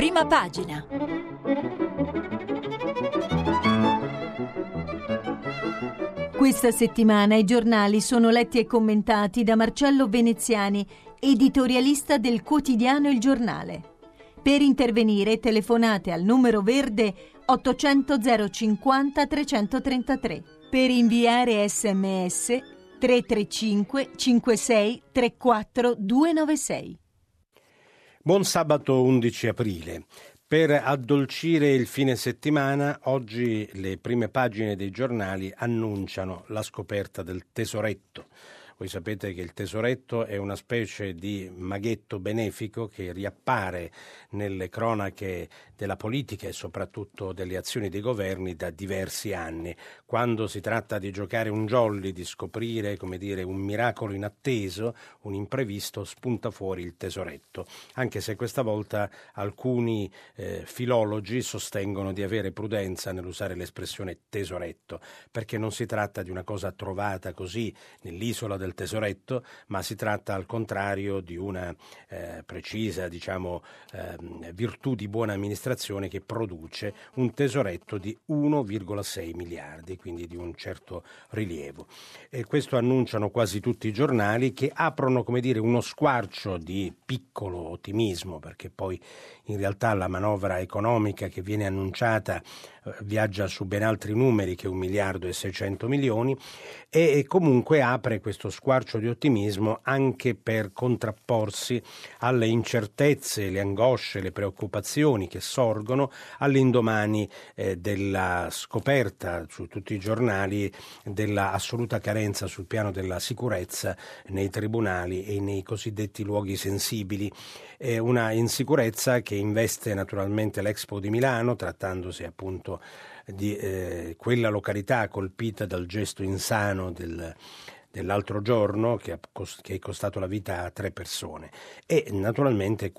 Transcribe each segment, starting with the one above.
Prima pagina. Questa settimana i giornali sono letti e commentati da Marcello Veneziani, editorialista del quotidiano Il Giornale. Per intervenire telefonate al numero verde 800 050 333. Per inviare SMS 335 56 34 296. Buon sabato 11 aprile. Per addolcire il fine settimana, oggi le prime pagine dei giornali annunciano la scoperta del tesoretto. Voi sapete che il tesoretto è una specie di maghetto benefico che riappare nelle cronache della politica e soprattutto delle azioni dei governi da diversi anni. Quando si tratta di giocare un jolly, di scoprire, come dire, un miracolo inatteso, un imprevisto, spunta fuori il tesoretto. Anche se questa volta alcuni filologi sostengono di avere prudenza nell'usare l'espressione tesoretto, perché non si tratta di una cosa trovata così nell'isola del tesoretto, ma si tratta al contrario di una precisa, virtù di buona amministrazione che produce un tesoretto di 1,6 miliardi, quindi di un certo rilievo. E questo annunciano quasi tutti i giornali, che aprono, come dire, uno squarcio di piccolo ottimismo, perché poi in realtà la manovra economica che viene annunciata viaggia su ben altri numeri che 1 miliardo e 600 milioni e comunque apre questo squarcio di ottimismo anche per contrapporsi alle incertezze, le angosce, le preoccupazioni che sorgono all'indomani della scoperta su tutti i giornali della assoluta carenza sul piano della sicurezza nei tribunali e nei cosiddetti luoghi sensibili. È una insicurezza che investe naturalmente l'Expo di Milano, trattandosi appunto di quella località colpita dal gesto insano dell'altro giorno che è costato la vita a 3 persone. E naturalmente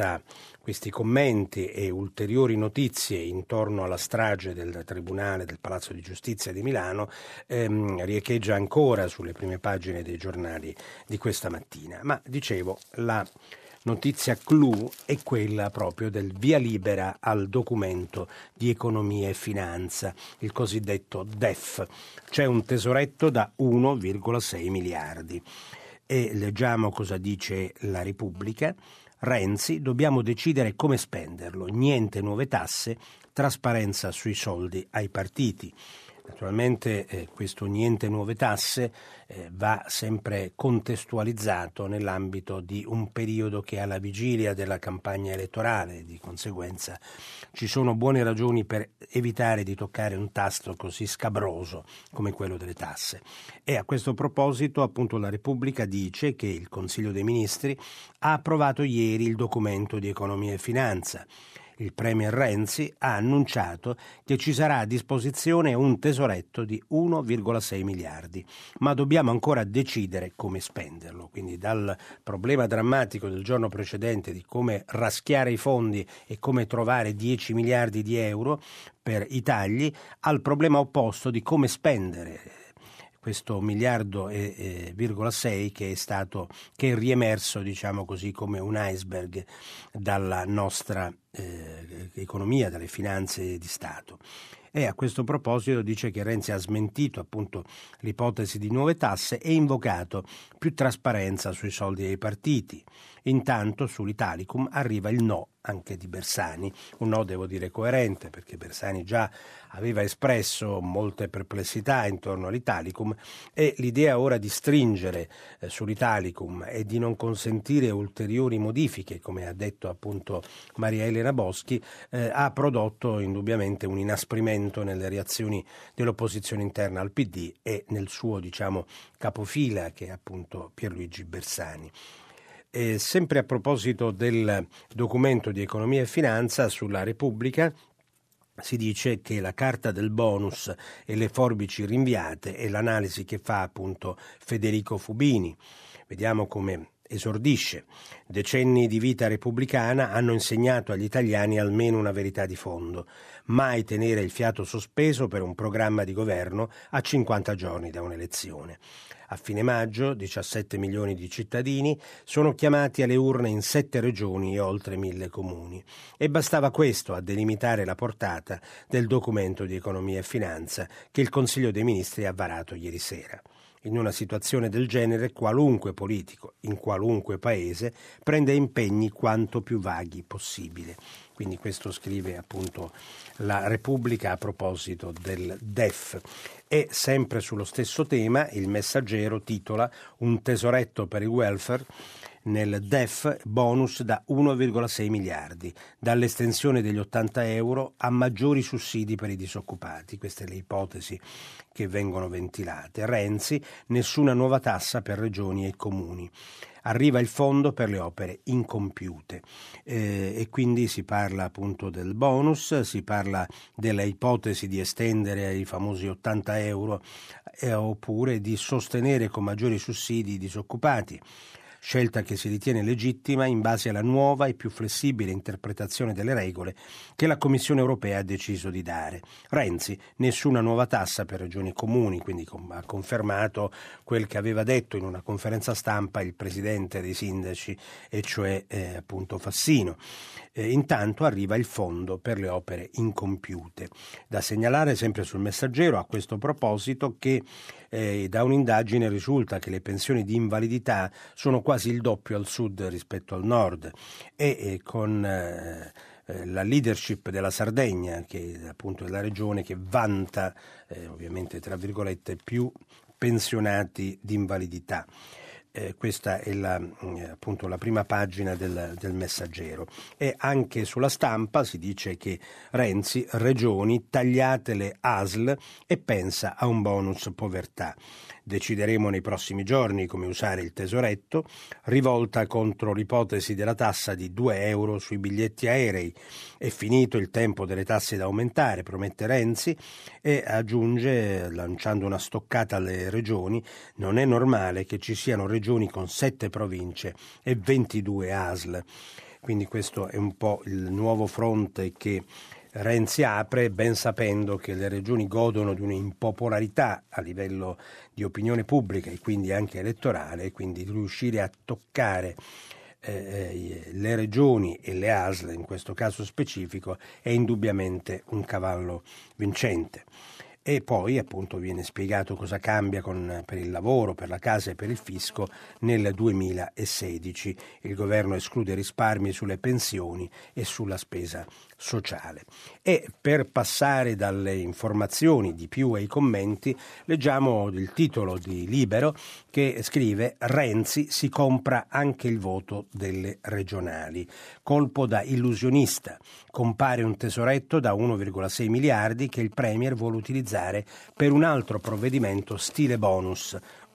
questi commenti e ulteriori notizie intorno alla strage del Tribunale del Palazzo di Giustizia di Milano riecheggia ancora sulle prime pagine dei giornali di questa mattina. Ma dicevo, la notizia clou è quella proprio del via libera al documento di economia e finanza, il cosiddetto DEF. C'è un tesoretto da 1,6 miliardi. E leggiamo cosa dice la Repubblica. Renzi, dobbiamo decidere come spenderlo. Niente nuove tasse, trasparenza sui soldi ai partiti. Naturalmente questo niente nuove tasse va sempre contestualizzato nell'ambito di un periodo che è alla vigilia della campagna elettorale, di conseguenza ci sono buone ragioni per evitare di toccare un tasto così scabroso come quello delle tasse. E a questo proposito appunto la Repubblica dice che il Consiglio dei Ministri ha approvato ieri il documento di economia e finanza. Il premier Renzi ha annunciato che ci sarà a disposizione un tesoretto di 1,6 miliardi, ma dobbiamo ancora decidere come spenderlo. Quindi dal problema drammatico del giorno precedente di come raschiare i fondi e come trovare 10 miliardi di euro per i tagli, al problema opposto di come spendere questo 1,6 miliardi che è riemerso, diciamo così, come un iceberg dalla nostra economia, dalle finanze di Stato. E a questo proposito dice che Renzi ha smentito appunto l'ipotesi di nuove tasse e invocato più trasparenza sui soldi dei partiti. Intanto sull'Italicum arriva il no anche di Bersani, un no devo dire coerente, perché Bersani già aveva espresso molte perplessità intorno all'Italicum e l'idea ora di stringere sull'Italicum e di non consentire ulteriori modifiche, come ha detto appunto Maria Elena Boschi, ha prodotto indubbiamente un inasprimento nelle reazioni dell'opposizione interna al PD e nel suo, capofila, che è appunto Pierluigi Bersani. Sempre a proposito del documento di economia e finanza, sulla Repubblica si dice che la carta del bonus e le forbici rinviate è l'analisi che fa appunto Federico Fubini. Vediamo come esordisce. Decenni di vita repubblicana hanno insegnato agli italiani almeno una verità di fondo: mai tenere il fiato sospeso per un programma di governo a 50 giorni da un'elezione. A fine maggio 17 milioni di cittadini sono chiamati alle urne in 7 regioni e oltre 1000 comuni. E bastava questo a delimitare la portata del documento di economia e finanza che il Consiglio dei Ministri ha varato ieri sera. In una situazione del genere, qualunque politico, in qualunque paese, prende impegni quanto più vaghi possibile. Quindi questo scrive appunto la Repubblica a proposito del DEF. E sempre sullo stesso tema, il Messaggero titola "Un tesoretto per il welfare". Nel DEF bonus da 1,6 miliardi, dall'estensione degli 80 euro a maggiori sussidi per i disoccupati. Queste le ipotesi che vengono ventilate. Renzi, nessuna nuova tassa per regioni e comuni. Arriva il fondo per le opere incompiute e quindi si parla appunto del bonus, si parla della ipotesi di estendere ai famosi 80 euro oppure di sostenere con maggiori sussidi i disoccupati. Scelta che si ritiene legittima in base alla nuova e più flessibile interpretazione delle regole che la Commissione europea ha deciso di dare. Renzi, nessuna nuova tassa per regioni e comuni, quindi ha confermato quel che aveva detto in una conferenza stampa il presidente dei sindaci, e cioè appunto Fassino. Intanto arriva il fondo per le opere incompiute. Da segnalare sempre sul Messaggero a questo proposito che da un'indagine risulta che le pensioni di invalidità sono quasi il doppio al sud rispetto al nord e con la leadership della Sardegna, che appunto è la regione che vanta ovviamente tra virgolette più pensionati di invalidità. Questa è appunto la prima pagina del Messaggero. E anche sulla Stampa si dice che Renzi, regioni, tagliate le ASL e pensa a un bonus povertà. Decideremo nei prossimi giorni come usare il tesoretto, rivolta contro l'ipotesi della tassa di 2 euro sui biglietti aerei. È finito il tempo delle tasse da aumentare, promette Renzi, e aggiunge, lanciando una stoccata alle regioni: non è normale che ci siano regioni con 7 province e 22 ASL. Quindi questo è un po' il nuovo fronte che Renzi apre, ben sapendo che le regioni godono di un'impopolarità a livello di opinione pubblica e quindi anche elettorale, e quindi riuscire a toccare le regioni e le ASL in questo caso specifico è indubbiamente un cavallo vincente. E poi appunto viene spiegato cosa cambia per il lavoro, per la casa e per il fisco nel 2016. Il governo esclude risparmi sulle pensioni e sulla spesa sociale. E per passare dalle informazioni di più ai commenti, leggiamo il titolo di Libero che scrive: Renzi si compra anche il voto delle regionali. Colpo da illusionista. Compare un tesoretto da 1,6 miliardi che il Premier vuole utilizzare per un altro provvedimento stile bonus,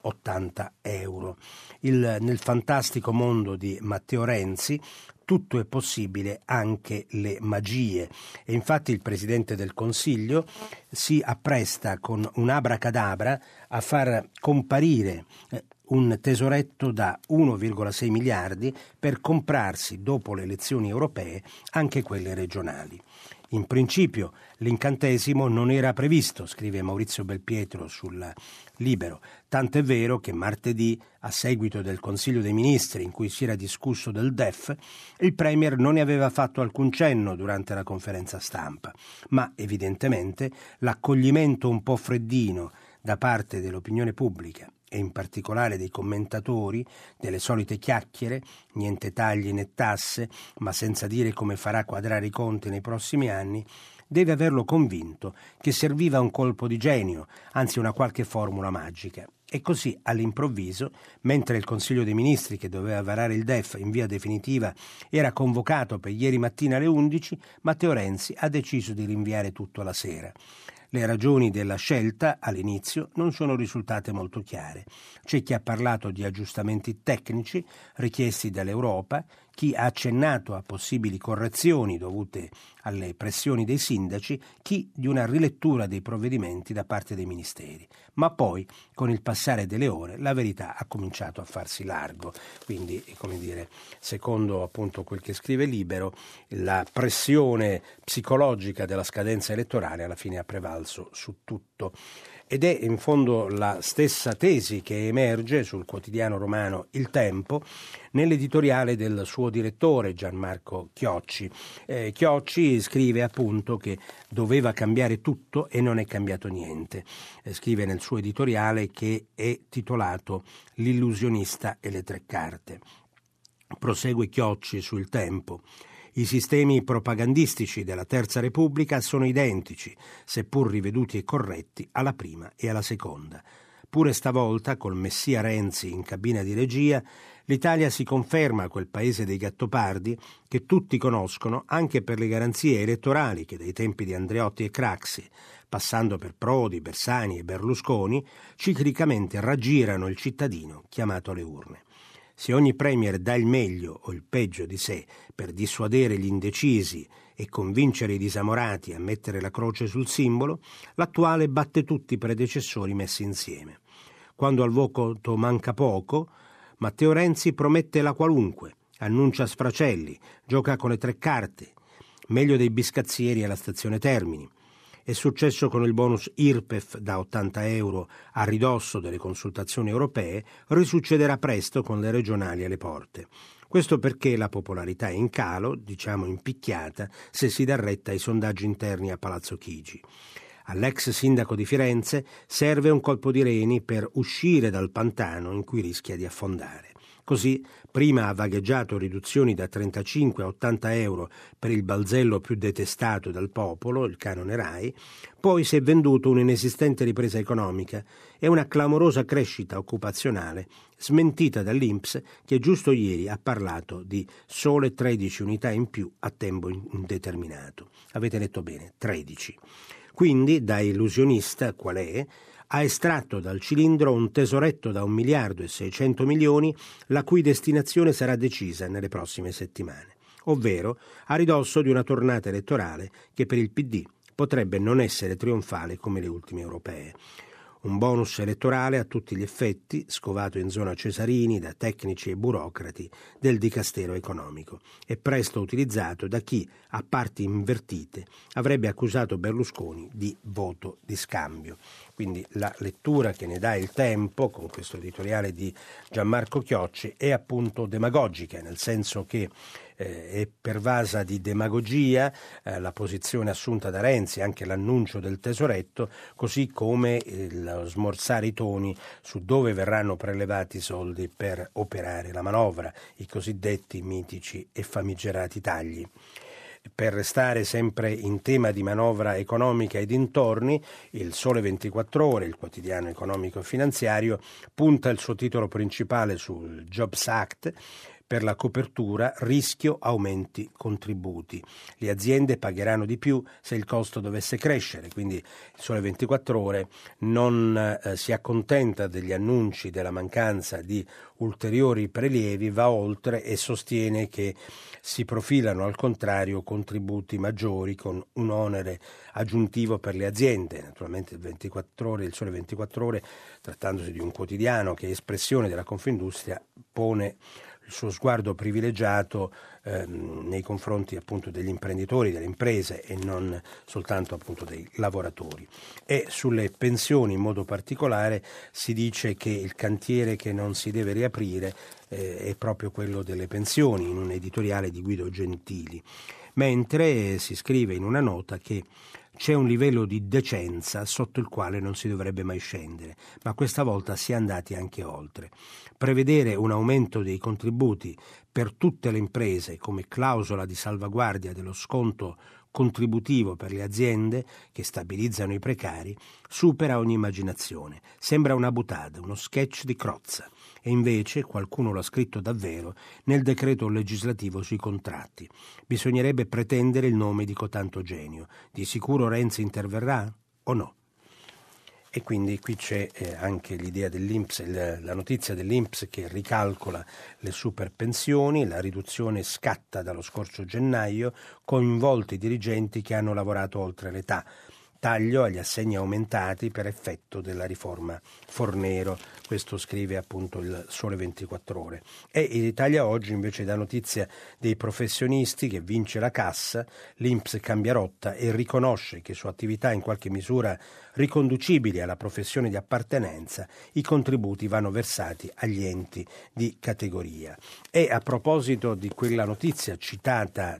80 euro. Nel fantastico mondo di Matteo Renzi tutto è possibile, anche le magie. E infatti il Presidente del Consiglio si appresta con un abracadabra a far comparire un tesoretto da 1,6 miliardi per comprarsi, dopo le elezioni europee, anche quelle regionali. In principio l'incantesimo non era previsto, scrive Maurizio Belpietro sul Libero, tant'è vero che martedì, a seguito del Consiglio dei Ministri in cui si era discusso del DEF, il Premier non ne aveva fatto alcun cenno durante la conferenza stampa, ma evidentemente l'accoglimento un po' freddino da parte dell'opinione pubblica e in particolare dei commentatori, delle solite chiacchiere, niente tagli né tasse, ma senza dire come farà quadrare i conti nei prossimi anni, deve averlo convinto che serviva un colpo di genio, anzi una qualche formula magica. E così, all'improvviso, mentre il Consiglio dei Ministri, che doveva varare il DEF in via definitiva, era convocato per ieri mattina alle 11, Matteo Renzi ha deciso di rinviare tutto alla sera. Le ragioni della scelta all'inizio non sono risultate molto chiare. C'è chi ha parlato di aggiustamenti tecnici richiesti dall'Europa, chi ha accennato a possibili correzioni dovute alle pressioni dei sindaci, chi di una rilettura dei provvedimenti da parte dei ministeri. Ma poi, con il passare delle ore, la verità ha cominciato a farsi largo. Quindi, come dire, secondo appunto quel che scrive Libero, la pressione psicologica della scadenza elettorale alla fine ha prevalso su tutto. Ed è in fondo la stessa tesi che emerge sul quotidiano romano Il Tempo nell'editoriale del suo direttore Gianmarco Chiocci. Chiocci scrive appunto che doveva cambiare tutto e non è cambiato niente. Scrive nel suo editoriale che è titolato L'illusionista e le tre carte. Prosegue Chiocci su Il Tempo. I sistemi propagandistici della Terza Repubblica sono identici, seppur riveduti e corretti, alla prima e alla seconda. Pure stavolta, col messia Renzi in cabina di regia, l'Italia si conferma quel paese dei gattopardi che tutti conoscono anche per le garanzie elettorali che dai tempi di Andreotti e Craxi, passando per Prodi, Bersani e Berlusconi, ciclicamente raggirano il cittadino chiamato alle urne. Se ogni premier dà il meglio o il peggio di sé per dissuadere gli indecisi e convincere i disamorati a mettere la croce sul simbolo, l'attuale batte tutti i predecessori messi insieme. Quando al voto manca poco, Matteo Renzi promette la qualunque, annuncia sfracelli, gioca con le tre carte, meglio dei biscazzieri alla stazione Termini. È successo con il bonus IRPEF da 80 euro a ridosso delle consultazioni europee, risuccederà presto con le regionali alle porte. Questo perché la popolarità è in calo, diciamo impicchiata, se si dà retta ai sondaggi interni a Palazzo Chigi. All'ex sindaco di Firenze serve un colpo di reni per uscire dal pantano in cui rischia di affondare. Così, prima ha vagheggiato riduzioni da 35 a 80 euro per il balzello più detestato dal popolo, il canone RAI, poi si è venduto un'inesistente ripresa economica e una clamorosa crescita occupazionale, smentita dall'INPS che giusto ieri ha parlato di sole 13 unità in più a tempo indeterminato. Avete letto bene, 13. Quindi, da illusionista qual è, ha estratto dal cilindro un tesoretto da 1 miliardo e 600 milioni, la cui destinazione sarà decisa nelle prossime settimane, ovvero a ridosso di una tornata elettorale che per il PD potrebbe non essere trionfale come le ultime europee. Un bonus elettorale a tutti gli effetti, scovato in zona Cesarini da tecnici e burocrati del Dicastero economico e presto utilizzato da chi, a parti invertite, avrebbe accusato Berlusconi di voto di scambio. Quindi la lettura che ne dà Il Tempo, con questo editoriale di Gianmarco Chiocci, è appunto demagogica, nel senso che è pervasa di demagogia la posizione assunta da Renzi, anche l'annuncio del tesoretto, così come lo smorzare i toni su dove verranno prelevati i soldi per operare la manovra, i cosiddetti mitici e famigerati tagli. Per restare sempre in tema di manovra economica e dintorni, il Sole 24 Ore, il quotidiano economico e finanziario, punta il suo titolo principale sul Jobs Act. Per la copertura, rischio aumenti contributi. Le aziende pagheranno di più se il costo dovesse crescere, quindi il Sole 24 Ore non si accontenta degli annunci della mancanza di ulteriori prelievi, va oltre e sostiene che si profilano al contrario contributi maggiori con un onere aggiuntivo per le aziende. Naturalmente il Sole 24 Ore, trattandosi di un quotidiano che è espressione della Confindustria, pone il suo sguardo privilegiato nei confronti appunto degli imprenditori, delle imprese e non soltanto appunto dei lavoratori. E sulle pensioni in modo particolare si dice che il cantiere che non si deve riaprire è proprio quello delle pensioni, in un editoriale di Guido Gentili, mentre si scrive in una nota che c'è un livello di decenza sotto il quale non si dovrebbe mai scendere, ma questa volta si è andati anche oltre. Prevedere un aumento dei contributi per tutte le imprese come clausola di salvaguardia dello sconto contributivo per le aziende che stabilizzano i precari supera ogni immaginazione. Sembra una boutade, uno sketch di Crozza. E invece qualcuno l'ha scritto davvero nel decreto legislativo sui contratti. Bisognerebbe pretendere il nome di cotanto genio. Di sicuro Renzi interverrà o no? E quindi qui c'è anche l'idea dell'INPS, la notizia dell'INPS che ricalcola le superpensioni, la riduzione scatta dallo scorso gennaio, coinvolti i dirigenti che hanno lavorato oltre l'età. Taglio agli assegni aumentati per effetto della riforma Fornero, questo scrive appunto il Sole 24 Ore. E Italia Oggi invece dà notizia dei professionisti che vince la cassa, l'INPS cambia rotta e riconosce che su attività in qualche misura riconducibili alla professione di appartenenza i contributi vanno versati agli enti di categoria. E a proposito di quella notizia citata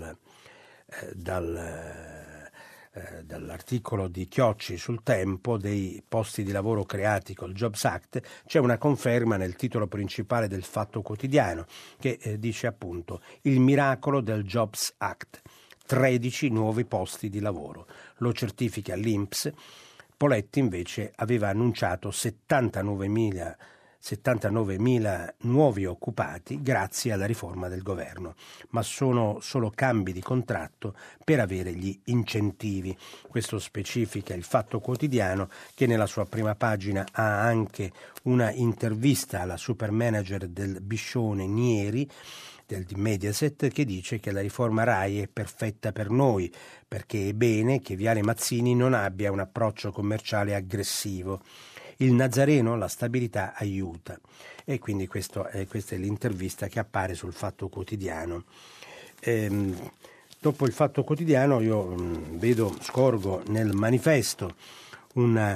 dall'articolo di Chiocci sul Tempo dei posti di lavoro creati col Jobs Act, c'è una conferma nel titolo principale del Fatto Quotidiano che dice appunto il miracolo del Jobs Act, 13 nuovi posti di lavoro, lo certifica l'INPS. Poletti invece aveva annunciato 79.000 nuovi occupati grazie alla riforma del governo, ma sono solo cambi di contratto per avere gli incentivi. Questo specifica il Fatto Quotidiano, che nella sua prima pagina ha anche una intervista alla super manager del Biscione Nieri di Mediaset, che dice che la riforma RAI è perfetta per noi perché è bene che Viale Mazzini non abbia un approccio commerciale aggressivo. Il Nazareno la stabilità aiuta. E quindi questa è l'intervista che appare sul Fatto Quotidiano. Dopo il Fatto Quotidiano io scorgo nel Manifesto una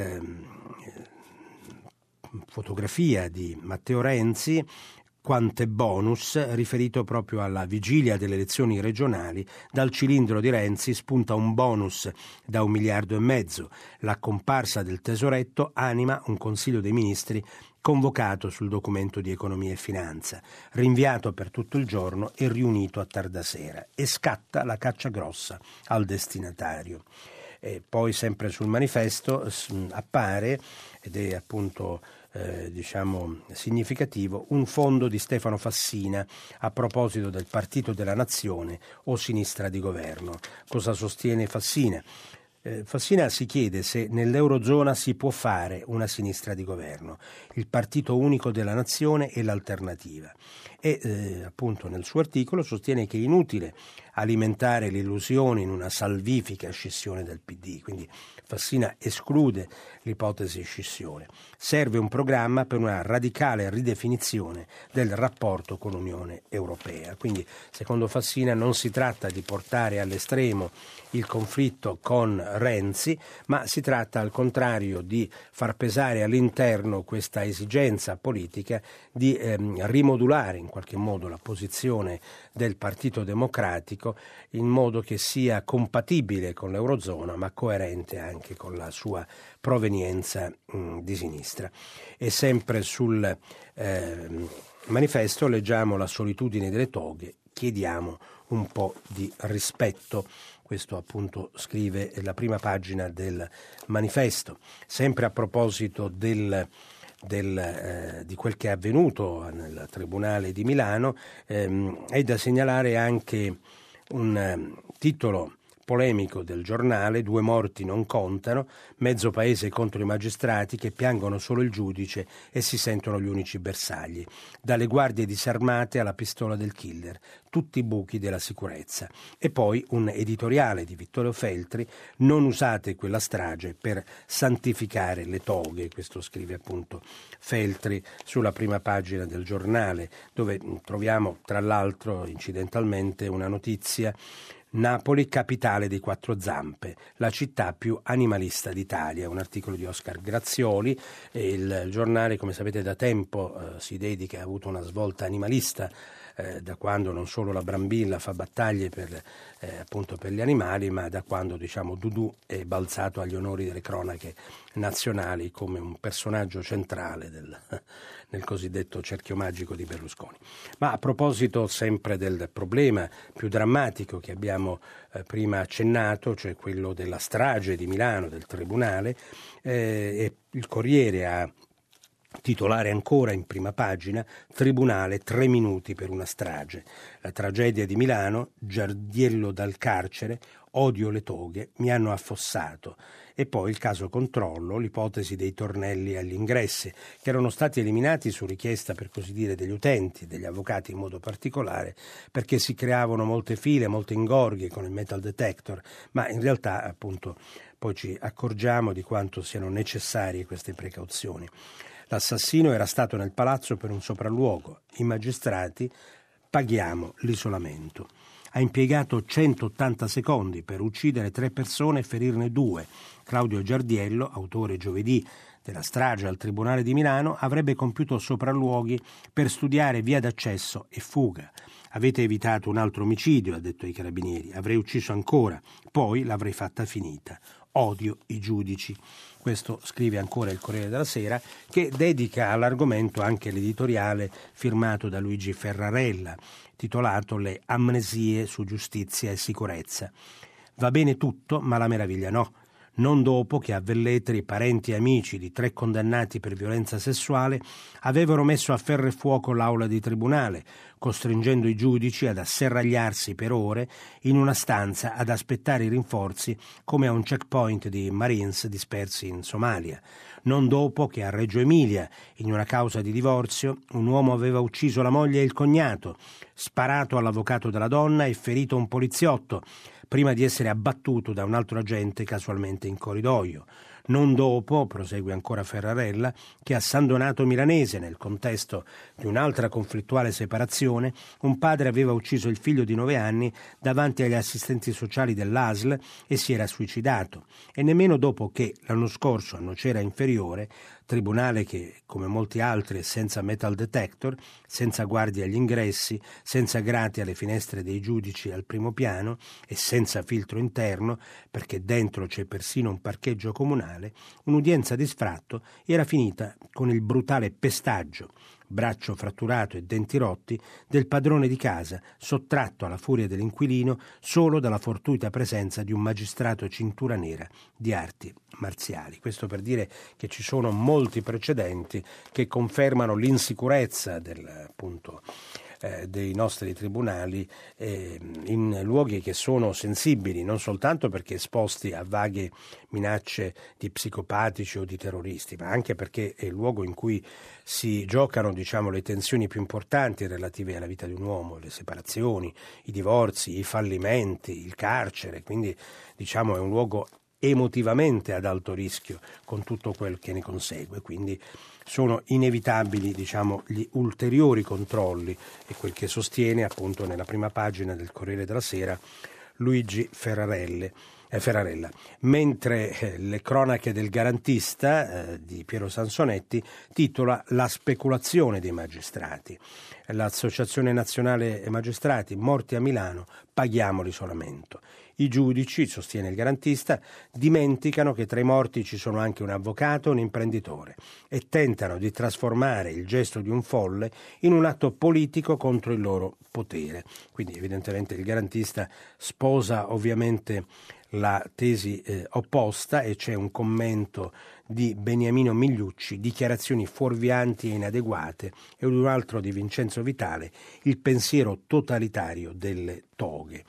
fotografia di Matteo Renzi, quante bonus, riferito proprio alla vigilia delle elezioni regionali. Dal cilindro di Renzi spunta un bonus da 1,5 miliardi. La comparsa del tesoretto anima un Consiglio dei Ministri convocato sul documento di economia e finanza, rinviato per tutto il giorno e riunito a tarda sera. E scatta la caccia grossa al destinatario. E poi sempre sul Manifesto appare, ed è appunto significativo, un fondo di Stefano Fassina a proposito del Partito della Nazione o sinistra di governo. Cosa sostiene Fassina? Fassina si chiede se nell'Eurozona si può fare una sinistra di governo, il partito unico della nazione e l'alternativa. E appunto nel suo articolo sostiene che è inutile alimentare l'illusione in una salvifica scissione del PD, quindi Fassina esclude l'ipotesi scissione. Serve un programma per una radicale ridefinizione del rapporto con l'Unione Europea. Quindi, secondo Fassina, non si tratta di portare all'estremo il conflitto con Renzi, ma si tratta al contrario di far pesare all'interno questa esigenza politica di rimodulare in qualche modo la posizione del Partito Democratico in modo che sia compatibile con l'Eurozona ma coerente anche con la sua provenienza di sinistra. E sempre sul Manifesto leggiamo la solitudine delle toghe, chiediamo un po' di rispetto. Questo appunto scrive la prima pagina del Manifesto. Sempre a proposito di quel che è avvenuto nel Tribunale di Milano, è da segnalare anche un titolo polemico del giornale: 2 morti non contano, mezzo paese contro i magistrati che piangono solo il giudice e si sentono gli unici bersagli. Dalle guardie disarmate alla pistola del killer, tutti i buchi della sicurezza. E poi un editoriale di Vittorio Feltri: non usate quella strage per santificare le toghe. Questo scrive appunto Feltri sulla prima pagina del giornale, dove troviamo tra l'altro incidentalmente una notizia: Napoli, capitale dei 4 zampe, la città più animalista d'Italia, un articolo di Oscar Grazioli. E il giornale, come sapete, da tempo si dedica, ha avuto una svolta animalista, da quando non solo la Brambilla fa battaglie appunto per gli animali, ma da quando Dudu è balzato agli onori delle cronache nazionali come un personaggio centrale nel cosiddetto cerchio magico di Berlusconi. Ma a proposito sempre del problema più drammatico che abbiamo prima accennato, cioè quello della strage di Milano, del Tribunale, il Corriere ha titolare ancora in prima pagina: Tribunale, 3 minuti per una strage. La tragedia di Milano, Giardiello dal carcere, odio le toghe, mi hanno affossato. e poi il caso controllo, l'ipotesi dei tornelli agli ingressi, che erano stati eliminati su richiesta, per così dire, degli utenti, degli avvocati in modo particolare, perché si creavano molte file, molte ingorghe con il metal detector, ma in realtà appunto poi ci accorgiamo di quanto siano necessarie queste precauzioni. L'assassino era stato nel palazzo per un sopralluogo. I magistrati: paghiamo l'isolamento. Ha impiegato 180 secondi per uccidere 3 persone e ferirne 2. Claudio Giardiello, autore giovedì della strage al Tribunale di Milano, avrebbe compiuto sopralluoghi per studiare via d'accesso e fuga. Avete evitato un altro omicidio, ha detto ai carabinieri. Avrei ucciso ancora, poi l'avrei fatta finita. Odio i giudici. Questo scrive ancora il Corriere della Sera, che dedica all'argomento anche l'editoriale firmato da Luigi Ferrarella, titolato Le amnesie su giustizia e sicurezza. Va bene tutto, ma la meraviglia no. Non dopo che a Velletri parenti e amici di 3 condannati per violenza sessuale avevano messo a ferro e fuoco l'aula di tribunale, costringendo i giudici ad asserragliarsi per ore in una stanza ad aspettare i rinforzi come a un checkpoint di Marines dispersi in Somalia. Non dopo che a Reggio Emilia, in una causa di divorzio, un uomo aveva ucciso la moglie e il cognato, sparato all'avvocato della donna e ferito un poliziotto, prima di essere abbattuto da un altro agente casualmente in corridoio. Non dopo, prosegue ancora Ferrarella, che a San Donato Milanese, nel contesto di un'altra conflittuale separazione, un padre aveva ucciso il figlio di 9 anni davanti agli assistenti sociali dell'ASL e si era suicidato. E nemmeno dopo che, l'anno scorso, a Nocera Inferiore, tribunale che, come molti altri, è senza metal detector, senza guardie agli ingressi, senza grati alle finestre dei giudici al primo piano e senza filtro interno, perché dentro c'è persino un parcheggio comunale, un'udienza di sfratto era finita con il brutale pestaggio, braccio fratturato e denti rotti, del padrone di casa, sottratto alla furia dell'inquilino solo dalla fortuita presenza di un magistrato cintura nera di arti marziali. Questo per dire che ci sono molti precedenti che confermano l'insicurezza dei nostri tribunali in luoghi che sono sensibili, non soltanto perché esposti a vaghe minacce di psicopatici o di terroristi, ma anche perché è il luogo in cui si giocano, le tensioni più importanti relative alla vita di un uomo, le separazioni, i divorzi, i fallimenti, il carcere, quindi è un luogo emotivamente ad alto rischio con tutto quel che ne consegue, quindi sono inevitabili gli ulteriori controlli, e quel che sostiene appunto nella prima pagina del Corriere della Sera Luigi Ferrarella. Mentre le cronache del garantista di Piero Sansonetti titola La speculazione dei magistrati. L'Associazione Nazionale Magistrati, morti a Milano, paghiamo l'isolamento. I giudici, sostiene il garantista, dimenticano che tra i morti ci sono anche un avvocato e un imprenditore e tentano di trasformare il gesto di un folle in un atto politico contro il loro potere. Quindi evidentemente il garantista sposa ovviamente la tesi opposta, e c'è un commento di Beniamino Migliucci, dichiarazioni fuorvianti e inadeguate, e un altro di Vincenzo Vitale, il pensiero totalitario delle toghe.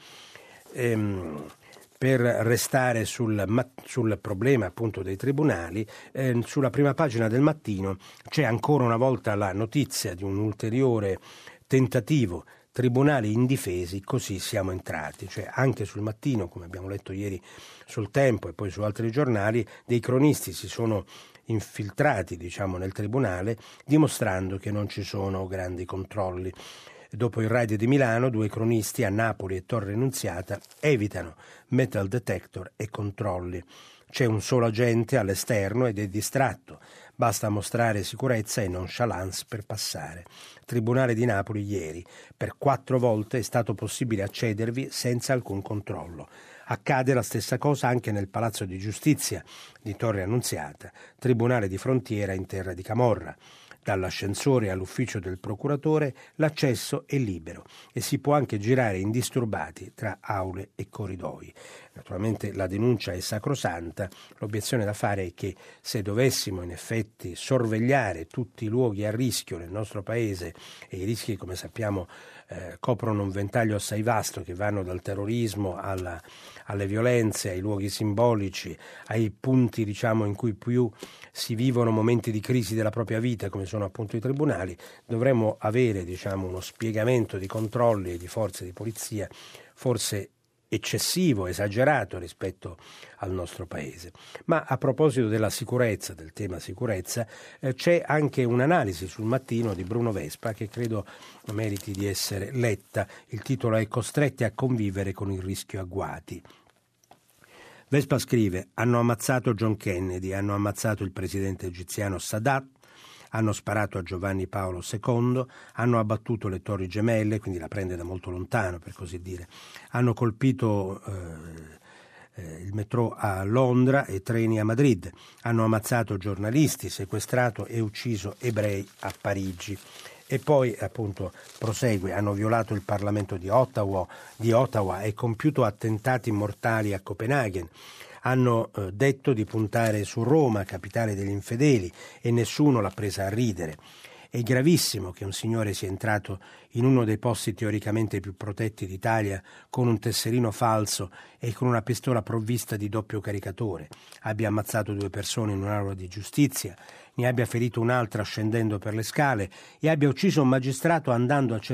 Per restare sul problema appunto dei tribunali, sulla prima pagina del Mattino c'è ancora una volta la notizia di un ulteriore tentativo: tribunali indifesi, così siamo entrati. Cioè anche sul Mattino, come abbiamo letto ieri sul Tempo e poi su altri giornali, dei cronisti si sono infiltrati nel tribunale, dimostrando che non ci sono grandi controlli. Dopo il raid di Milano, 2 cronisti a Napoli e Torre Annunziata evitano metal detector e controlli. C'è un solo agente all'esterno ed è distratto. Basta mostrare sicurezza e nonchalance per passare. Tribunale di Napoli ieri. Per 4 volte è stato possibile accedervi senza alcun controllo. Accade la stessa cosa anche nel Palazzo di Giustizia di Torre Annunziata, tribunale di frontiera in terra di Camorra. Dall'ascensore all'ufficio del procuratore l'accesso è libero e si può anche girare indisturbati tra aule e corridoi. Naturalmente la denuncia è sacrosanta, l'obiezione da fare è che se dovessimo in effetti sorvegliare tutti i luoghi a rischio nel nostro paese, e i rischi come sappiamo coprono un ventaglio assai vasto che vanno dal terrorismo alle violenze, ai luoghi simbolici, ai punti in cui più si vivono momenti di crisi della propria vita, come sono appunto i tribunali. Dovremmo avere uno spiegamento di controlli e di forze di polizia forse eccessivo, esagerato rispetto al nostro paese. Ma a proposito della sicurezza, del tema sicurezza, c'è anche un'analisi sul Mattino di Bruno Vespa che credo meriti di essere letta. Il titolo è "Costretti a convivere con il rischio agguati". Vespa scrive: hanno ammazzato John Kennedy, hanno ammazzato il presidente egiziano Sadat, hanno sparato a Giovanni Paolo II, hanno abbattuto le Torri Gemelle, quindi la prende da molto lontano per così dire, hanno colpito il metro a Londra e treni a Madrid, hanno ammazzato giornalisti, sequestrato e ucciso ebrei a Parigi. E poi appunto prosegue: hanno violato il Parlamento di Ottawa e compiuto attentati mortali a Copenaghen. Hanno detto di puntare su Roma, capitale degli infedeli, e nessuno l'ha presa a ridere. È gravissimo che un signore sia entrato in uno dei posti teoricamente più protetti d'Italia con un tesserino falso e con una pistola provvista di doppio caricatore, abbia ammazzato 2 persone in un'aula di giustizia, ne abbia ferito un'altra scendendo per le scale e abbia ucciso un magistrato andandolo a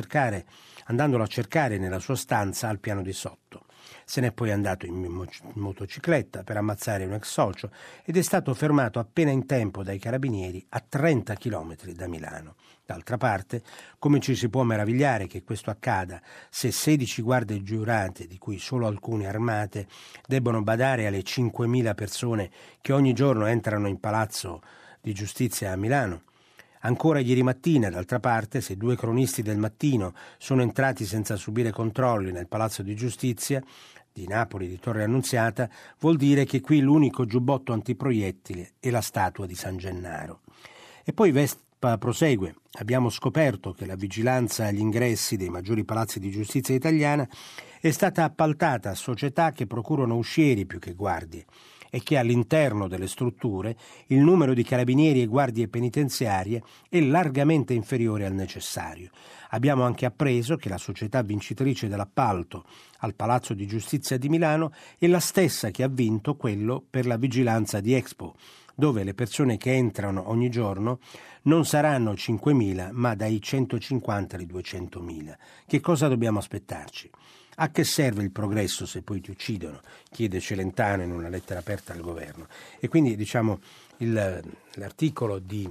cercare nella sua stanza al piano di sotto. Se n'è poi andato in motocicletta per ammazzare un ex socio ed è stato fermato appena in tempo dai carabinieri a 30 chilometri da Milano. D'altra parte, come ci si può meravigliare che questo accada se 16 guardie giurate, di cui solo alcune armate, debbono badare alle 5.000 persone che ogni giorno entrano in Palazzo di Giustizia a Milano? Ancora ieri mattina, d'altra parte, se 2 cronisti del Mattino sono entrati senza subire controlli nel Palazzo di Giustizia di Napoli, di Torre Annunziata, vuol dire che qui l'unico giubbotto antiproiettile è la statua di San Gennaro. E poi Vespa prosegue: abbiamo scoperto che la vigilanza agli ingressi dei maggiori palazzi di giustizia italiana è stata appaltata a società che procurano uscieri più che guardie e che all'interno delle strutture il numero di carabinieri e guardie penitenziarie è largamente inferiore al necessario. Abbiamo anche appreso che la società vincitrice dell'appalto al Palazzo di Giustizia di Milano è la stessa che ha vinto quello per la vigilanza di Expo, dove le persone che entrano ogni giorno non saranno 5.000 ma dai 150 ai 200.000. Che cosa dobbiamo aspettarci? A che serve il progresso se poi ti uccidono? Chiede Celentano in una lettera aperta al governo. E quindi l'articolo di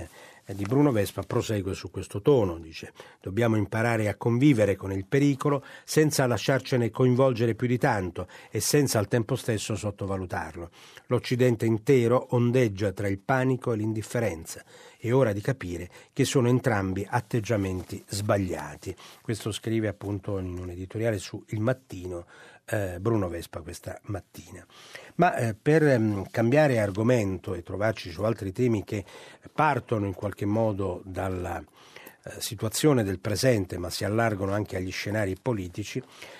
Bruno Vespa prosegue su questo tono, dice: dobbiamo imparare a convivere con il pericolo senza lasciarcene coinvolgere più di tanto e senza al tempo stesso sottovalutarlo. L'Occidente intero ondeggia tra il panico e l'indifferenza. È ora di capire che sono entrambi atteggiamenti sbagliati. Questo scrive appunto in un editoriale su Il Mattino Bruno Vespa questa mattina. Ma per cambiare argomento e trovarci su altri temi che partono in qualche modo dalla situazione del presente ma si allargano anche agli scenari politici,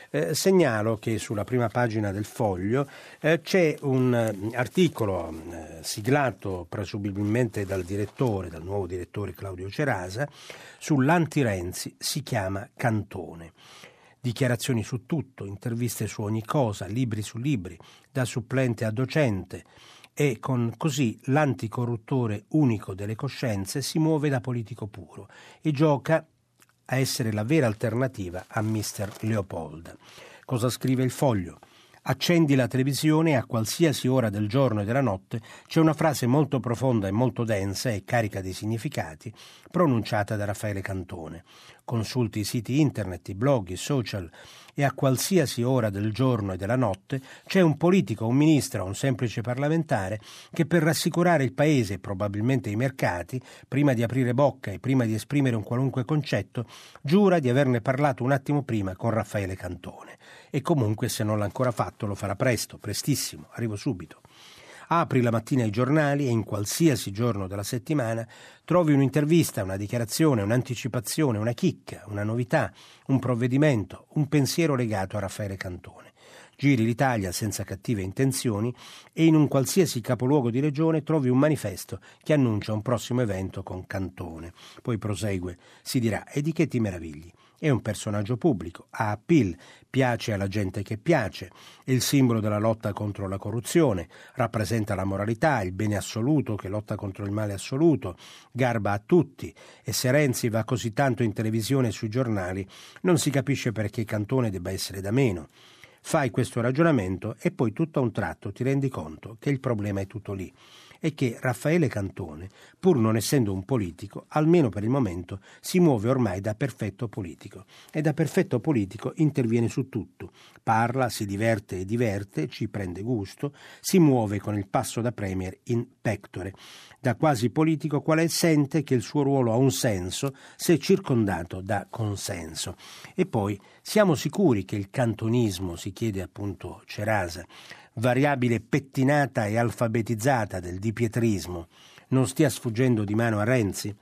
segnalo che sulla prima pagina del Foglio c'è un articolo siglato presumibilmente dal nuovo direttore Claudio Cerasa, sull'anti-Renzi, si chiama Cantone. Dichiarazioni su tutto, interviste su ogni cosa, libri su libri, da supplente a docente, e con così l'anticorruttore unico delle coscienze si muove da politico puro e gioca a essere la vera alternativa a Mr. Leopold. Cosa scrive il Foglio? Accendi la televisione e a qualsiasi ora del giorno e della notte c'è una frase molto profonda e molto densa e carica di significati pronunciata da Raffaele Cantone. Consulti i siti internet, i blog, i social e a qualsiasi ora del giorno e della notte c'è un politico, un ministro o un semplice parlamentare che per rassicurare il paese e probabilmente i mercati, prima di aprire bocca e prima di esprimere un qualunque concetto, giura di averne parlato un attimo prima con Raffaele Cantone. E comunque se non l'ha ancora fatto lo farà presto, prestissimo, arrivo subito. Apri la mattina i giornali e in qualsiasi giorno della settimana trovi un'intervista, una dichiarazione, un'anticipazione, una chicca, una novità, un provvedimento, un pensiero legato a Raffaele Cantone. Giri l'Italia senza cattive intenzioni e in un qualsiasi capoluogo di regione trovi un manifesto che annuncia un prossimo evento con Cantone. Poi prosegue, si dirà: e di che ti meravigli? È un personaggio pubblico, ha appeal, piace alla gente che piace, è il simbolo della lotta contro la corruzione, rappresenta la moralità, il bene assoluto che lotta contro il male assoluto, garba a tutti, e se Renzi va così tanto in televisione e sui giornali non si capisce perché Cantone debba essere da meno. Fai questo ragionamento e poi tutto a un tratto ti rendi conto che il problema è tutto lì e che Raffaele Cantone, pur non essendo un politico, almeno per il momento si muove ormai da perfetto politico e da perfetto politico interviene su tutto, parla, si diverte e diverte, ci prende gusto, si muove con il passo da premier in pectore. Da quasi politico quale sente che il suo ruolo ha un senso se circondato da consenso. E poi siamo sicuri che il cantonismo, si chiede appunto Cerasa, variabile pettinata e alfabetizzata del dipietrismo, non stia sfuggendo di mano a Renzi?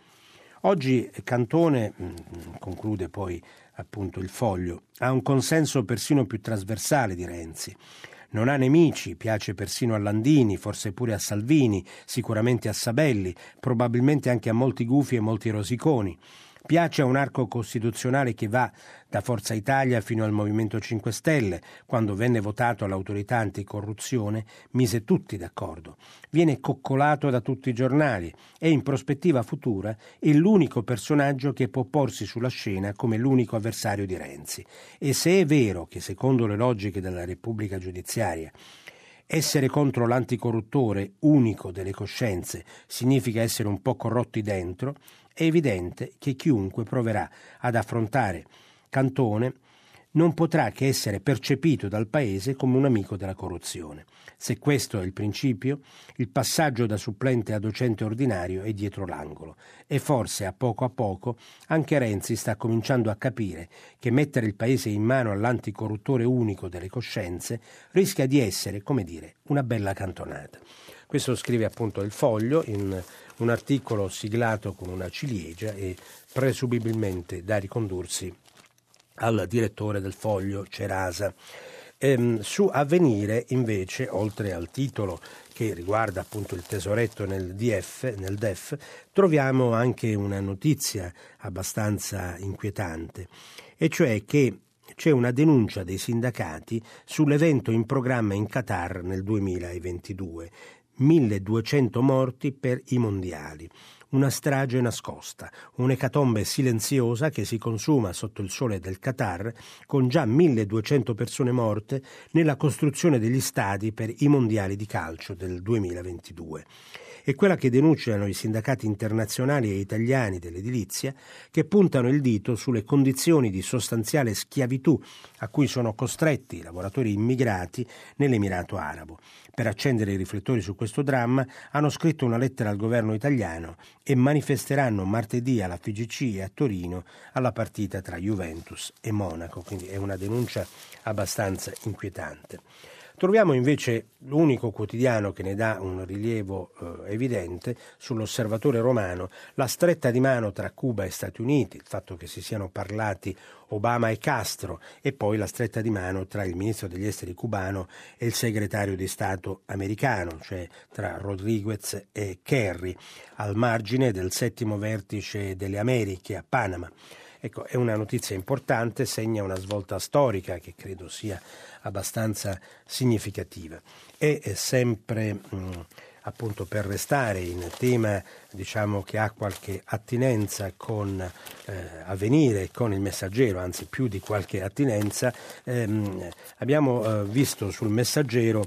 Oggi Cantone, conclude poi appunto il Foglio, ha un consenso persino più trasversale di Renzi. Non ha nemici, piace persino a Landini, forse pure a Salvini, sicuramente a Sabelli, probabilmente anche a molti gufi e molti rosiconi. Piace a un arco costituzionale che va da Forza Italia fino al Movimento 5 Stelle. Quando venne votato all'autorità anticorruzione mise tutti d'accordo. Viene coccolato da tutti i giornali e in prospettiva futura è l'unico personaggio che può porsi sulla scena come l'unico avversario di Renzi. E se è vero che secondo le logiche della Repubblica giudiziaria essere contro l'anticorruttore unico delle coscienze significa essere un po' corrotti dentro, è evidente che chiunque proverà ad affrontare Cantone non potrà che essere percepito dal Paese come un amico della corruzione. Se questo è il principio, il passaggio da supplente a docente ordinario è dietro l'angolo e forse a poco anche Renzi sta cominciando a capire che mettere il Paese in mano all'anticorruttore unico delle coscienze rischia di essere, come dire, una bella cantonata. Questo scrive appunto il Foglio in un articolo siglato con una ciliegia e presumibilmente da ricondursi al direttore del Foglio Cerasa. Su Avvenire invece, oltre al titolo che riguarda appunto il tesoretto nel DEF, troviamo anche una notizia abbastanza inquietante, e cioè che c'è una denuncia dei sindacati sull'evento in programma in Qatar nel 2022. 1200 morti per i mondiali. Una strage nascosta, un'ecatombe silenziosa che si consuma sotto il sole del Qatar, con già 1200 persone morte nella costruzione degli stadi per i mondiali di calcio del 2022. È quella che denunciano i sindacati internazionali e italiani dell'edilizia, che puntano il dito sulle condizioni di sostanziale schiavitù a cui sono costretti i lavoratori immigrati nell'Emirato Arabo. Per accendere i riflettori su questo dramma hanno scritto una lettera al governo italiano e manifesteranno martedì alla FIGC e a Torino alla partita tra Juventus e Monaco, quindi è una denuncia abbastanza inquietante. Troviamo invece l'unico quotidiano che ne dà un rilievo evidente sull'Osservatore Romano, la stretta di mano tra Cuba e Stati Uniti, il fatto che si siano parlati Obama e Castro, e poi la stretta di mano tra il ministro degli esteri cubano e il segretario di Stato americano, cioè tra Rodriguez e Kerry, al margine del 7° vertice delle Americhe a Panama. Ecco, è una notizia importante, segna una svolta storica che credo sia abbastanza significativa. È sempre appunto per restare in tema, diciamo, che ha qualche attinenza con Avvenire, con il Messaggero, anzi più di qualche attinenza, abbiamo visto sul Messaggero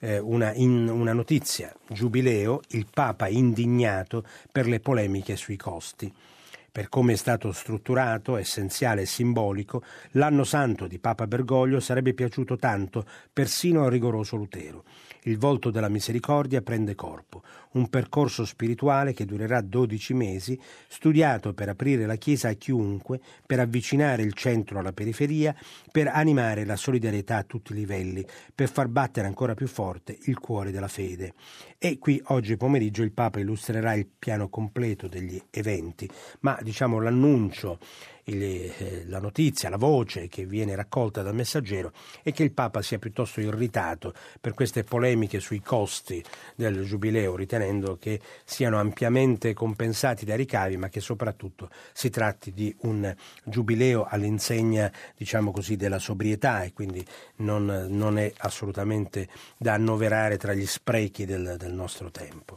una notizia, Giubileo, il Papa indignato per le polemiche sui costi. Per come è stato strutturato, essenziale e simbolico, l'anno santo di Papa Bergoglio sarebbe piaciuto tanto persino al rigoroso Lutero. Il volto della misericordia prende corpo, un percorso spirituale che durerà 12 mesi, studiato per aprire la Chiesa a chiunque, per avvicinare il centro alla periferia, per animare la solidarietà a tutti i livelli, per far battere ancora più forte il cuore della fede. E qui oggi pomeriggio il Papa illustrerà il piano completo degli eventi, ma diciamo l'annuncio, la notizia, la voce che viene raccolta dal Messaggero è che il Papa sia piuttosto irritato per queste polemiche sui costi del Giubileo, ritenendo che siano ampiamente compensati dai ricavi, ma che soprattutto si tratti di un Giubileo all'insegna, diciamo così, della sobrietà, e quindi non è assolutamente da annoverare tra gli sprechi del nostro tempo.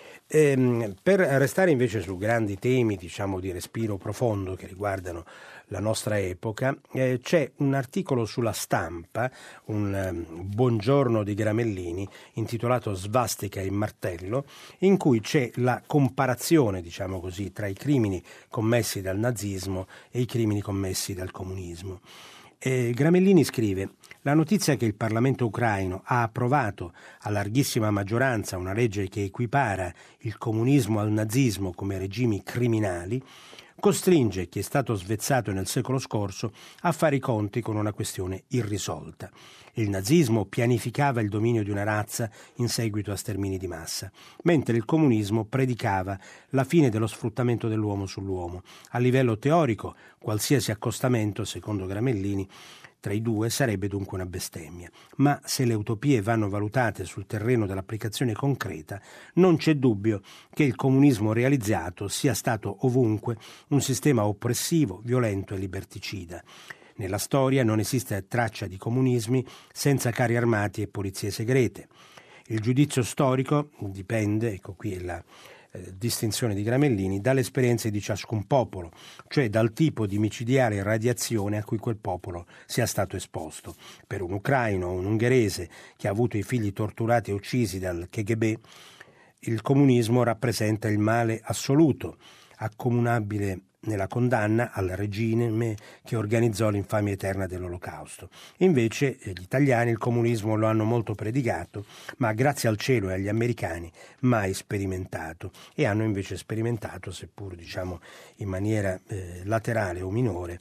Per restare invece su grandi temi, diciamo, di respiro profondo che riguardano la nostra epoca, c'è un articolo sulla Stampa, un buongiorno di Gramellini, intitolato Svastica e martello, in cui c'è la comparazione, diciamo così, tra i crimini commessi dal nazismo e i crimini commessi dal comunismo. Gramellini scrive: la notizia che il Parlamento ucraino ha approvato a larghissima maggioranza una legge che equipara il comunismo al nazismo come regimi criminali costringe chi è stato svezzato nel secolo scorso a fare i conti con una questione irrisolta. Il nazismo pianificava il dominio di una razza in seguito a stermini di massa, mentre il comunismo predicava la fine dello sfruttamento dell'uomo sull'uomo. A livello teorico, qualsiasi accostamento, secondo Gramellini, tra i due sarebbe dunque una bestemmia, ma se le utopie vanno valutate sul terreno dell'applicazione concreta, non c'è dubbio che il comunismo realizzato sia stato ovunque un sistema oppressivo, violento e liberticida. Nella storia non esiste traccia di comunismi senza carri armati e polizie segrete. Il giudizio storico dipende, ecco qui è la distinzione di Gramellini, dalle esperienze di ciascun popolo, cioè dal tipo di micidiale radiazione a cui quel popolo sia stato esposto. Per un ucraino o un ungherese che ha avuto i figli torturati e uccisi dal KGB, il comunismo rappresenta il male assoluto, accomunabile nella condanna al regime che organizzò l'infamia eterna dell'Olocausto. Invece gli italiani il comunismo lo hanno molto predicato, ma grazie al cielo e agli americani mai sperimentato, e hanno invece sperimentato, seppur diciamo in maniera laterale o minore,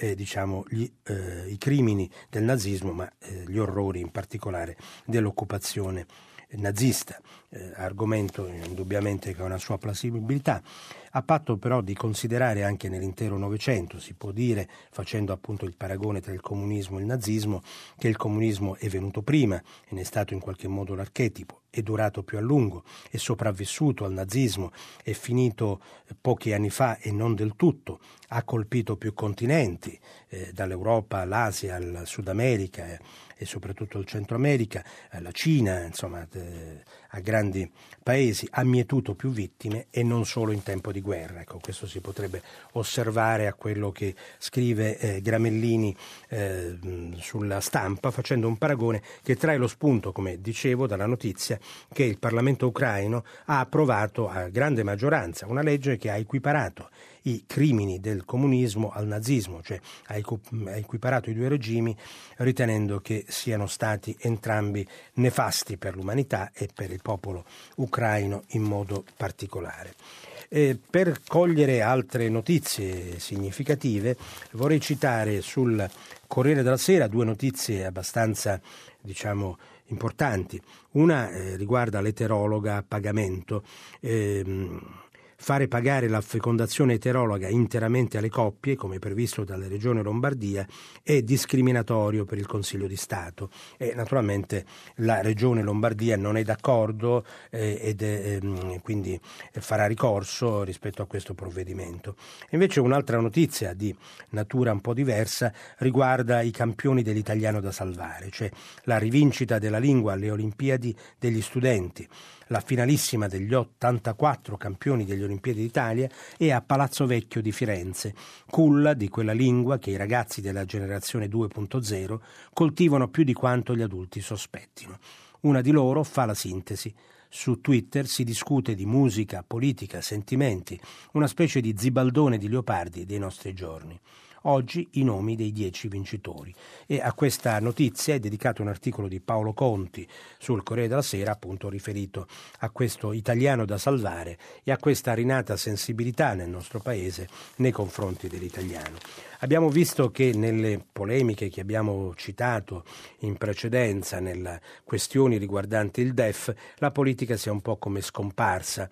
i crimini del nazismo, ma gli orrori in particolare dell'occupazione nazista, argomento indubbiamente che ha una sua plausibilità, a patto però di considerare anche nell'intero Novecento, si può dire, facendo appunto il paragone tra il comunismo e il nazismo, che il comunismo è venuto prima e ne è stato in qualche modo l'archetipo, è durato più a lungo, è sopravvissuto al nazismo, è finito pochi anni fa e non del tutto, ha colpito più continenti, dall'Europa all'Asia, al Sud America e soprattutto il Centro America, la Cina, insomma a grandi paesi, ha mietuto più vittime e non solo in tempo di guerra. Ecco, questo si potrebbe osservare a quello che scrive Gramellini sulla Stampa, facendo un paragone che trae lo spunto, come dicevo, dalla notizia che il Parlamento ucraino ha approvato a grande maggioranza una legge che ha equiparato i crimini del comunismo al nazismo, cioè ha equiparato i due regimi ritenendo che siano stati entrambi nefasti per l'umanità e per il popolo ucraino in modo particolare. Per cogliere altre notizie significative vorrei citare sul Corriere della Sera due notizie abbastanza, diciamo, importanti. Una riguarda l'eterologa a pagamento. Fare pagare la fecondazione eterologa interamente alle coppie, come previsto dalla Regione Lombardia, è discriminatorio per il Consiglio di Stato e naturalmente la Regione Lombardia non è d'accordo quindi farà ricorso rispetto a questo provvedimento. Invece un'altra notizia di natura un po' diversa riguarda i campioni dell'italiano da salvare, cioè la rivincita della lingua alle Olimpiadi degli studenti. La finalissima degli 84 campioni degli Olimpiadi d'Italia è a Palazzo Vecchio di Firenze, culla di quella lingua che i ragazzi della generazione 2.0 coltivano più di quanto gli adulti sospettino. Una di loro fa la sintesi. Su Twitter si discute di musica, politica, sentimenti, una specie di zibaldone di Leopardi dei nostri giorni. Oggi i nomi dei 10 vincitori. E a questa notizia è dedicato un articolo di Paolo Conti sul Corriere della Sera, appunto riferito a questo italiano da salvare e a questa rinata sensibilità nel nostro paese nei confronti dell'italiano. Abbiamo visto che nelle polemiche che abbiamo citato in precedenza, nelle questioni riguardanti il DEF, la politica sia un po' come scomparsa.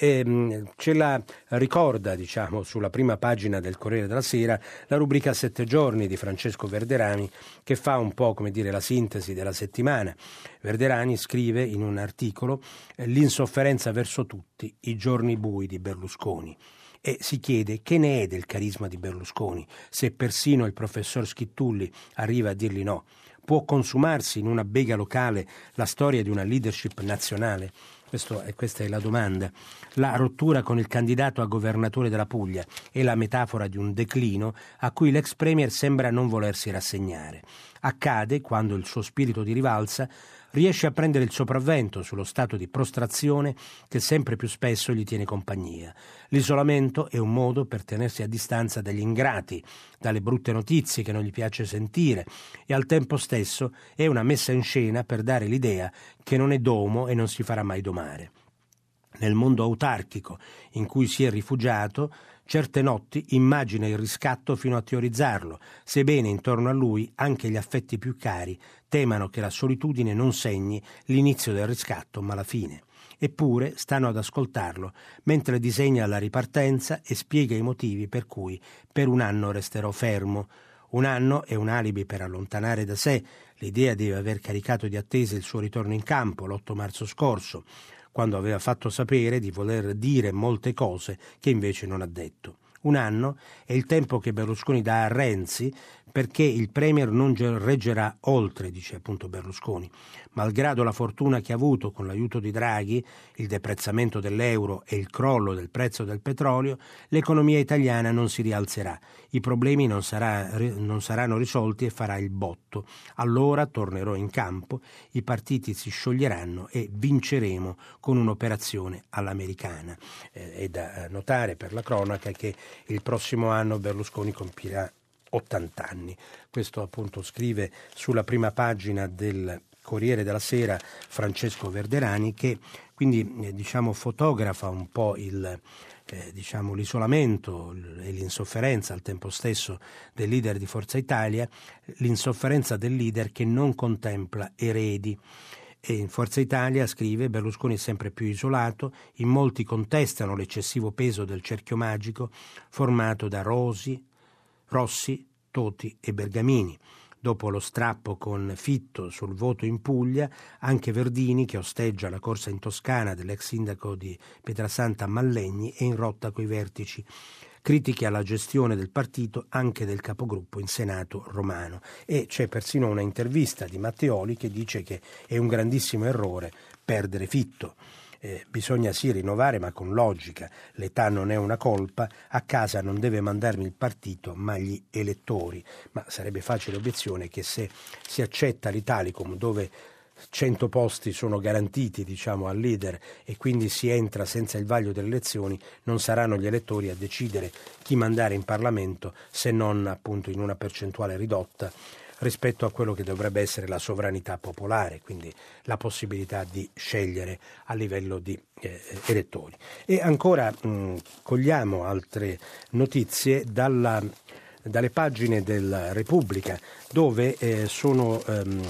Ce la ricorda, diciamo, sulla prima pagina del Corriere della Sera la rubrica 7 giorni di Francesco Verderani, che fa un po', come dire, la sintesi della settimana. Verderani scrive in un articolo l'insofferenza verso tutti, i giorni bui di Berlusconi. E si chiede che ne è del carisma di Berlusconi, se persino il professor Schittulli arriva a dirgli no. Può consumarsi in una bega locale la storia di una leadership nazionale? Questa è la domanda. La rottura con il candidato a governatore della Puglia è la metafora di un declino a cui l'ex premier sembra non volersi rassegnare. Accade quando il suo spirito di rivalsa riesce a prendere il sopravvento sullo stato di prostrazione che sempre più spesso gli tiene compagnia. L'isolamento è un modo per tenersi a distanza dagli ingrati, dalle brutte notizie che non gli piace sentire, e al tempo stesso è una messa in scena per dare l'idea che non è domo e non si farà mai domare. Nel mondo autarchico in cui si è rifugiato, certe notti immagina il riscatto fino a teorizzarlo, sebbene intorno a lui anche gli affetti più cari temano che la solitudine non segni l'inizio del riscatto, ma la fine. Eppure stanno ad ascoltarlo mentre disegna la ripartenza e spiega i motivi per cui per un anno resterò fermo. Un anno è un alibi per allontanare da sé l'idea di aver caricato di attese il suo ritorno in campo l'8 marzo scorso, quando aveva fatto sapere di voler dire molte cose che invece non ha detto. Un anno è il tempo che Berlusconi dà a Renzi perché il premier non reggerà oltre, dice appunto Berlusconi. Malgrado la fortuna che ha avuto con l'aiuto di Draghi, il deprezzamento dell'euro e il crollo del prezzo del petrolio, l'economia italiana non si rialzerà. I problemi non saranno risolti e farà il botto. Allora tornerò in campo, i partiti si scioglieranno e vinceremo con un'operazione all'americana. È da notare per la cronaca che il prossimo anno Berlusconi compirà 80 anni. Questo appunto scrive sulla prima pagina del Corriere della Sera Francesco Verderani, che quindi fotografa un po' l'isolamento e l'insofferenza al tempo stesso del leader di Forza Italia, l'insofferenza del leader che non contempla eredi. E in Forza Italia, scrive, Berlusconi è sempre più isolato, in molti contestano l'eccessivo peso del cerchio magico formato da Rossi, Toti e Bergamini. Dopo lo strappo con Fitto sul voto in Puglia, anche Verdini, che osteggia la corsa in Toscana dell'ex sindaco di Pietrasanta Mallegni, è in rotta coi vertici. Critiche alla gestione del partito anche del capogruppo in Senato Romano. E c'è persino una intervista di Matteoli che dice che è un grandissimo errore perdere Fitto. Bisogna sì rinnovare, ma con logica. L'età non è una colpa, a casa non deve mandarmi il partito ma gli elettori. Ma sarebbe facile obiezione che se si accetta l'Italicum, dove 100 posti sono garantiti al leader e quindi si entra senza il vaglio delle elezioni, non saranno gli elettori a decidere chi mandare in Parlamento, se non appunto in una percentuale ridotta rispetto a quello che dovrebbe essere la sovranità popolare, quindi la possibilità di scegliere a livello di elettori. E ancora cogliamo altre notizie dalle pagine della Repubblica, dove sono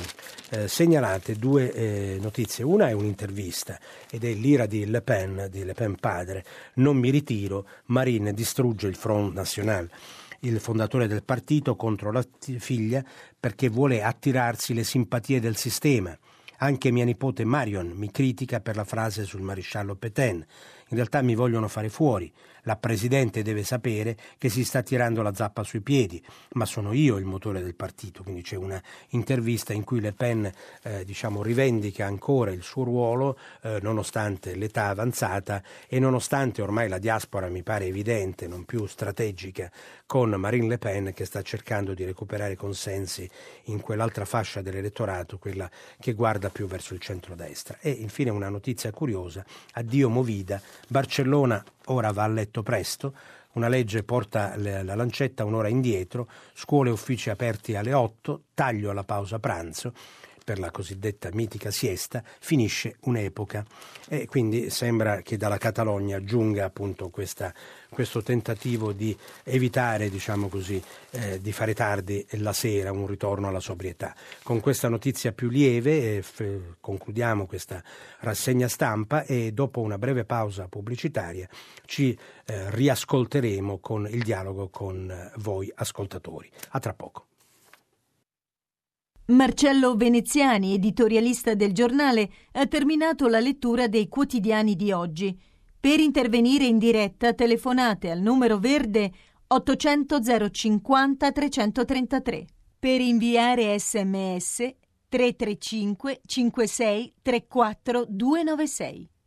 segnalate due notizie. Una è un'intervista ed è l'ira di Le Pen padre. Non mi ritiro, Marine distrugge il Front National. Il fondatore del partito contro la figlia perché vuole attirarsi le simpatie del sistema. Anche mia nipote Marion mi critica per la frase sul maresciallo Pétain. In realtà mi vogliono fare fuori. La Presidente deve sapere che si sta tirando la zappa sui piedi, ma sono io il motore del partito. Quindi c'è una intervista in cui Le Pen rivendica ancora il suo ruolo nonostante l'età avanzata e nonostante ormai la diaspora mi pare evidente, non più strategica, con Marine Le Pen che sta cercando di recuperare consensi in quell'altra fascia dell'elettorato, quella che guarda più verso il centrodestra. E infine una notizia curiosa: addio Movida, Barcellona ora va a letto presto, una legge porta la lancetta un'ora indietro, scuole e uffici aperti alle 8, taglio alla pausa pranzo. per la cosiddetta mitica siesta, finisce un'epoca e quindi sembra che dalla Catalogna giunga appunto questo tentativo di evitare, diciamo così, di fare tardi la sera, un ritorno alla sobrietà. Con questa notizia più lieve concludiamo questa rassegna stampa e dopo una breve pausa pubblicitaria ci riascolteremo con il dialogo con voi ascoltatori. A tra poco. Marcello Veneziani, editorialista del giornale, ha terminato la lettura dei quotidiani di oggi. Per intervenire in diretta telefonate al numero verde 800 050 333. Per inviare SMS 335 56 34 296.